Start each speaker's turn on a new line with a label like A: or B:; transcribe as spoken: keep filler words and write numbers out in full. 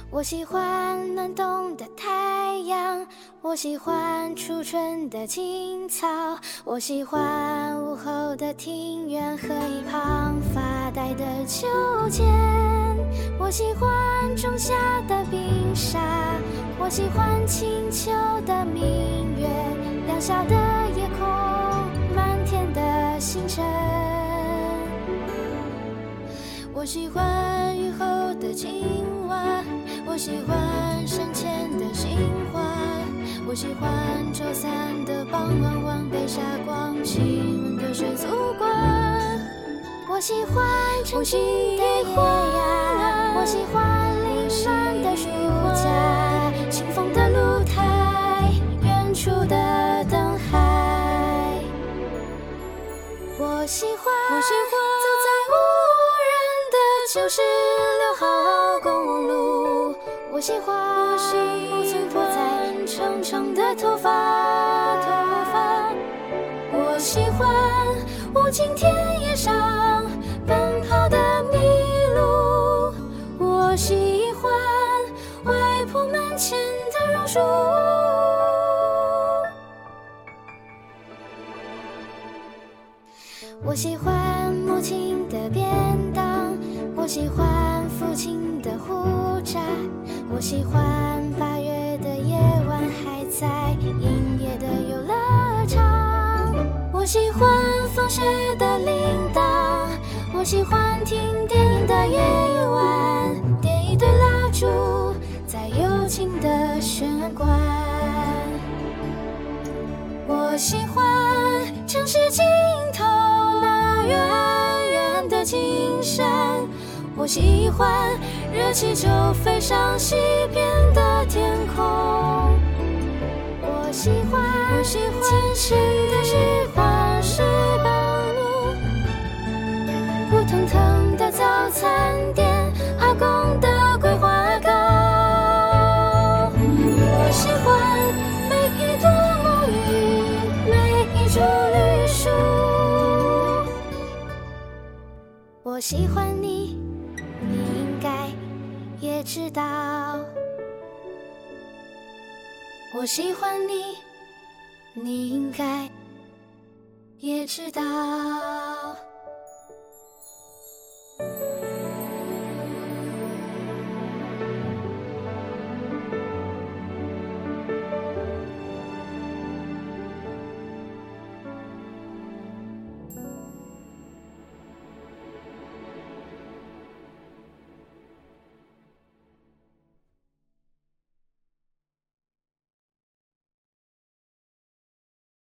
A: 我喜欢暖冬的太阳，我喜欢初春的青草，我喜欢午后的庭院和一旁发呆的秋千，我喜欢仲夏的冰沙，我喜欢清秋的明月，两小的夜空，满天的星辰。我喜欢雨后的青蛙，我喜欢山前的杏花，我喜欢周三的傍晚，往北霞光亲吻的水族馆。我喜欢晨曦的夜呀，我喜欢凌乱的暑假，清风的露台，远处的灯海。我喜欢，我喜欢走在无人的九十六号公路，我喜欢，我喜欢在长长的头发，头发。我喜欢无尽田野上奔跑的麋鹿，我喜欢外婆门前的榕树。我喜欢母亲的便当，我喜欢父亲的胡渣，我喜欢八月的夜晚还在营业的游乐场，我喜欢放学的铃铛，我喜欢听电影的夜晚，点一堆蜡烛在幽静的玄关。我喜欢城市尽头那远远的金山，我喜欢热气球飞上西边的天空。我喜欢，我喜欢清晨的时光是半路，热腾腾的早餐店，阿公的桂花糕。我喜欢每一朵沐浴，每一株绿树。我喜欢你，你应该也知道。我喜欢你，你应该也知道。